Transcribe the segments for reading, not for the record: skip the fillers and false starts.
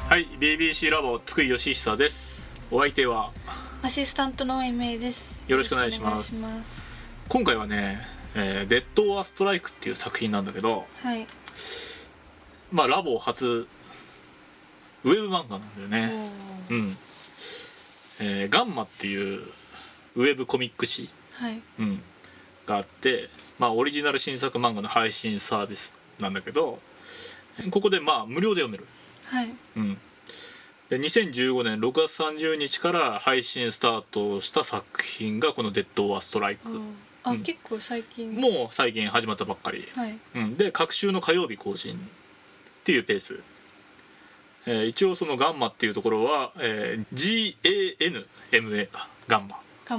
はい、BBC ラボ津久井義久です。お相手はアシスタントのエメイです。 よろしくお願いします。今回はね、デッド・オア・ストライクっていう作品なんだけど、 はい、 まあラボ初ウェブ漫画なんだよね。うん、ガンマっていうウェブコミック誌、 はいがあって、まあオリジナル新作漫画の配信サービスなんだけど、ここでまあ無料で読める。 はいで2015年6月30日から配信スタートした作品がこのデッド・オア・ストライク。 結構最近。 もう最近始まったばっかり。で各週の火曜日更新っていうペース。一応そのガンマっていうところは、GANMA かガンマ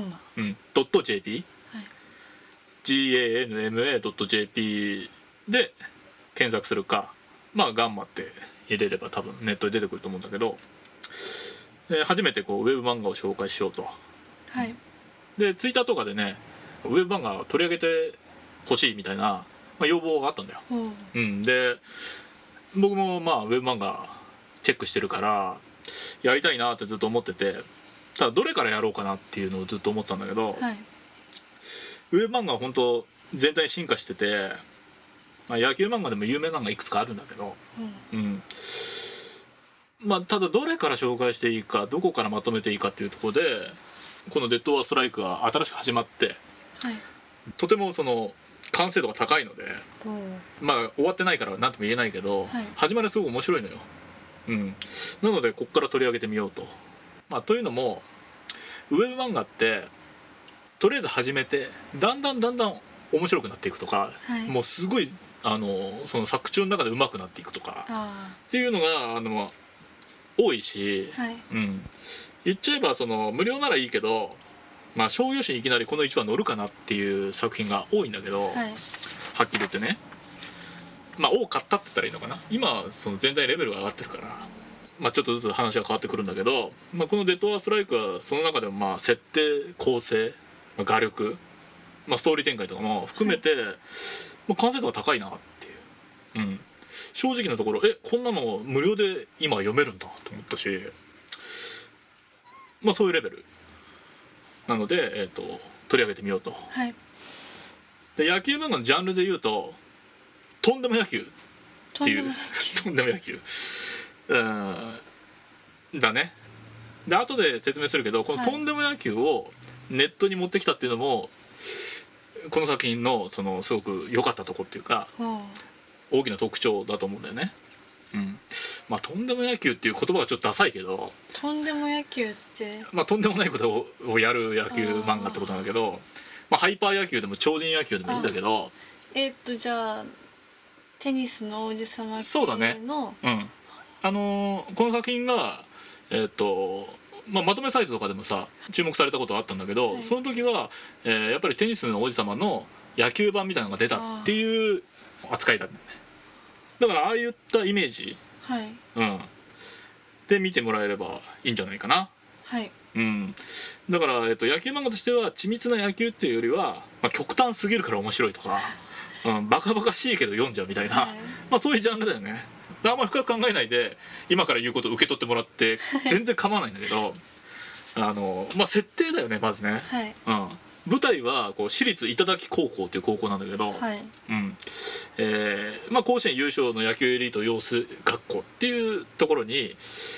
.jp、GANMA.jp で検索するか、まあガンマって入れれば多分ネットで出てくると思うんだけど、初めてこうウェブ漫画を紹介しようと。でツイッターとかでね、ウェブ漫画を取り上げてほしいみたいな、要望があったんだよ。で僕もまあウェブ漫画チェックしてるからやりたいなってずっと思ってて、ただどれからやろうかなっていうのをずっと思ってたんだけど、ウェブ漫画は本当全体進化してて、野球漫画でも有名漫画いくつかあるんだけど、ただどれから紹介していいか、どこからまとめていいかっていうところでこのデッド・オア・ストライクが新しく始まって、とてもその完成度が高いので、終わってないから何とも言えないけど、始まりはすごく面白いのよ。なのでここから取り上げてみようと。というのもウェブ漫画ってとりあえず始めてだんだん面白くなっていくとか、もうすごいその作中の中で上手くなっていくとかっていうのが多いし、言っちゃえばその無料ならいいけど、商業誌にいきなりこの1話乗るかなっていう作品が多いんだけど、はっきり言ってね、多かったって言ったらいいのかな。今はその全体レベルが上がってるから、ちょっとずつ話が変わってくるんだけど、このデッド・オア・ストライクはその中でも設定、構成、画力、ストーリー展開とかも含めて、完成度が高いなっていう、正直なところこんなの無料で今読めるんだと思ったし、そういうレベルなので、取り上げてみようと。で野球漫画のジャンルでいうととんでも野球っていうとんでも野球だね。で後で説明するけど、このとんでも野球をネットに持ってきたっていうのもこの作品のそのすごく良かったとこっていうか、大きな特徴だと思うんだよね。とんでも野球っていう言葉はちょっとダサいけど、 とんでも野球ってとんでもないことをやる野球漫画ってことなんだけど、ハイパー野球でも超人野球でもいいんだけど、 じゃあテニスの王子様系の。 そうだね。この作品がまとめサイトとかでもさ注目されたことはあったんだけど、その時は、やっぱりテニスの王子様の野球版みたいなのが出たっていう扱いだったんだよね。だからああいったイメージ、で見てもらえればいいんじゃないかな。だから、野球漫画としては緻密な野球っていうよりは、極端すぎるから面白いとか、バカバカしいけど読んじゃうみたいな、そういうジャンルだよね。あんまり深く考えないで今から言うことを受け取ってもらって全然構わないんだけど設定だよねまずね。舞台はこう私立頂高校っていう高校なんだけど、甲子園優勝の野球エリート養成学校っていうところに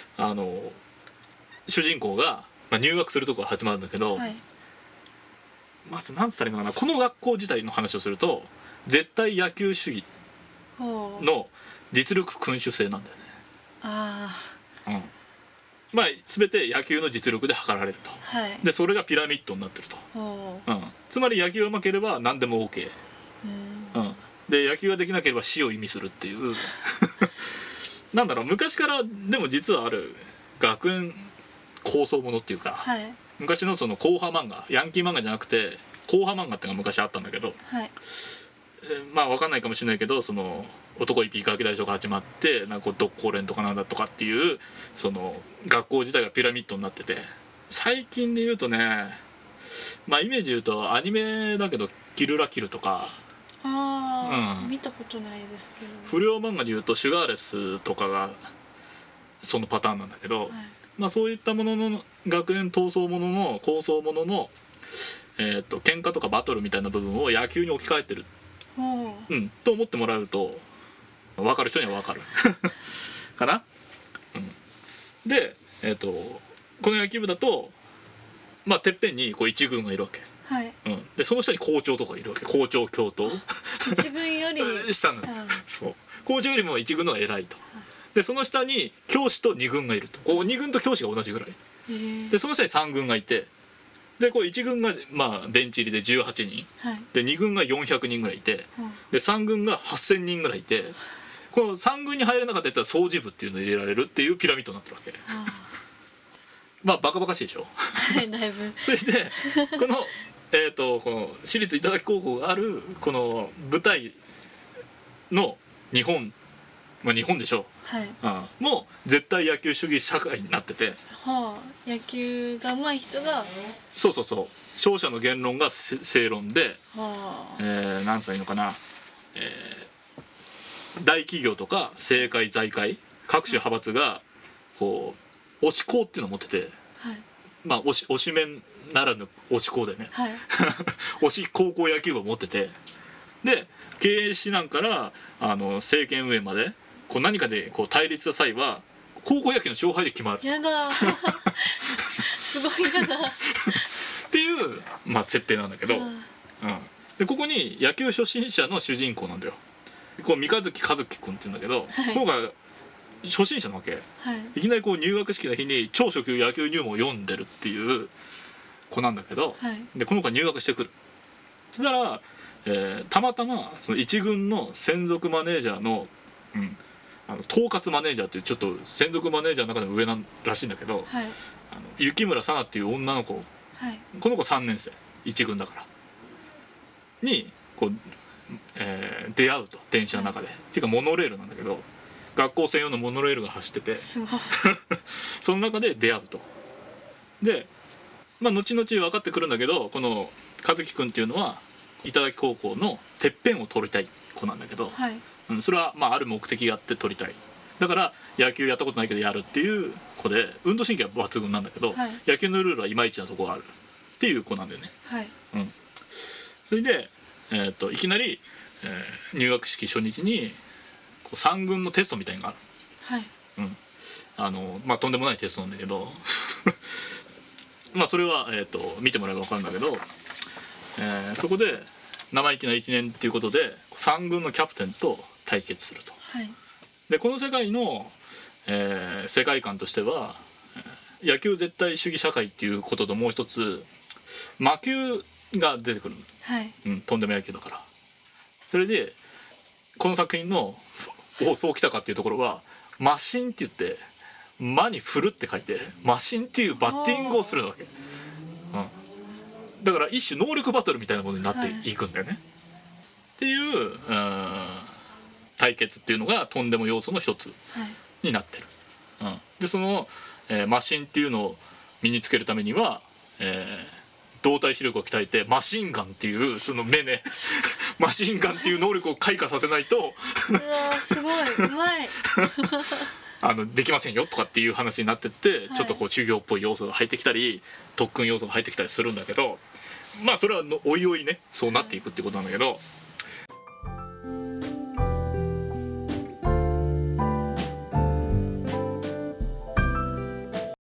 主人公が、入学するところが始まるんだけど、まず何つったらいいのかな、この学校自体の話をすると絶対野球主義の実力君主制なんだよね。全て野球の実力で測られると。でそれがピラミッドになってると。つまり野球がうまければ何でも OK。で野球ができなければ死を意味するっていうなんだろう、昔からでも実はある学園構想ものっていうか、昔のその硬派漫画、ヤンキー漫画じゃなくて硬派漫画ってのが昔あったんだけど、分かんないかもしれないけど、その男一匹ガキ大将が始まってなんか独行連とかなんだとかっていうその学校自体がピラミッドになってて、最近で言うとね、イメージ言うとアニメだけどキルラキルとか、 見たことないですけど、 不良漫画で言うとシュガーレスとかがそのパターンなんだけど、 はい、 まあ、そういったものの学園闘争ものの構想ものの、喧嘩とかバトルみたいな部分を野球に置き換えてる、と思ってもらうと分かる人には分かるかな、で、この野球部だと、まあ、てっぺんにこう一軍がいるわけ、 はい、 でその下に校長とかいるわけ。校長教頭一軍より下なの。そう校長よりも一軍の方が偉いと。でその下に教師と二軍がいると。こう二軍と教師が同じぐらいで、その下に三軍がいて、でこう一軍がまあベンチ入りで18人、はい、で二軍が400人ぐらいいて、で三軍が8000人ぐらいいて、この三軍に入れなかったやつは掃除部っていうのを入れられるっていうピラミッドになってるわけ。まあバカバカしいでしょはいだいぶ。 それでこのこの私立頂高校があるこの舞台の日本、まあ日本でしょう、はい、もう絶対野球主義社会になってて、 はあ、野球が上手い人がそう勝者の言論が正論で、 はあ、 なんつうのいいのかな、大企業とか政界財界各種派閥がこう推し校っていうのを持ってて、はい、まあ推しメンならぬ推し校でね、はい、推し高校野球部を持ってて、で経営指南から政権運営までこう何かでこう対立した際は高校野球の勝敗で決まる。 やだすごいやだっていう、まあ、設定なんだけど、でここに野球初心者の主人公なんだよ。こう三日月和樹君っていうんだけど、はい、今回初心者なわけ、はい、いきなりこう入学式の日に超初級野球入門を読んでるっていう子なんだけど、はい、でこの子が入学してくる。そしたら、たまたまその一軍の専属マネージャーの、統括マネージャーっていうちょっと専属マネージャーの中でも上なんらしいんだけど、はい、雪村さなっていう女の子、はい、この子3年生一軍だからにこう、出会うと電車の中で、っていうかモノレールなんだけど学校専用のモノレールが走っててその中で出会うと。でまあ後々分かってくるんだけど、この和樹君っていうのは頂高校のてっぺんを取りたい子なんだけど、はい、それはまあある目的があって取りたい。だから野球やったことないけどやるっていう子で、運動神経は抜群なんだけど、はい、野球のルールはいまいちなとこがあるっていう子なんだよね、はい、それで、いきなり、入学式初日にこう3軍のテストみたいなのがある、まあとんでもないテストなんだけどまあそれは、見てもらえば分かるんだけど、そこで生意気な1年っていうことで3軍のキャプテンと対決すると、はい、でこの世界の、世界観としては野球絶対主義社会っていうことともう一つ魔球が出てくる、はい、とんでも野球だから。それでこの作品のそうきたかっていうところはマシンって言って魔に振るって書いてマシンっていうバッティングをするわけ、だから一種能力バトルみたいなものになっていくんだよね、はい、っていう、対決っていうのがとんでも要素の一つになってる、でその、マシンっていうのを身につけるためには、動体視力を鍛えてマシンガンっていうその目ねマシンガンっていう能力を開花させないとうわすごいうまいできませんよとかっていう話になってって、ちょっとこう授業っぽい要素が入ってきたり特訓要素が入ってきたりするんだけど、まあそれはおいおいねそうなっていくってことなんだけど、